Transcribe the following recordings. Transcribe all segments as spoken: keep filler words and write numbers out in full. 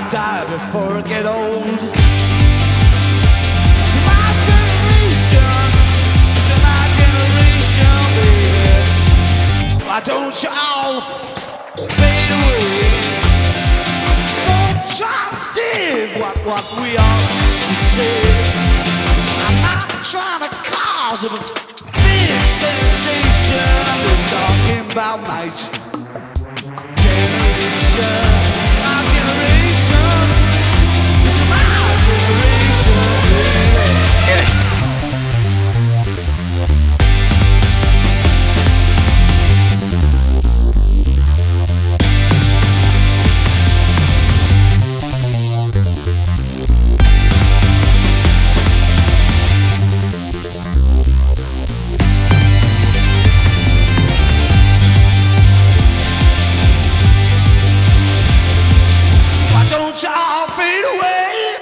die before I get old. It's my generation, it's my generation, baby. Why don't you all fade away? Don't try to dig what, what we all say. I'm not trying to cause a big sensation. I'm just talking about my generation. My generation. It's my generation, baby. Yeah. Y'all fade away.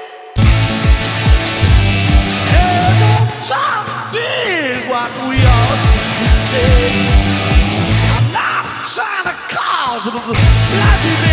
Yeah, don't try to dig what we all say. I'm not trying to cause a bloody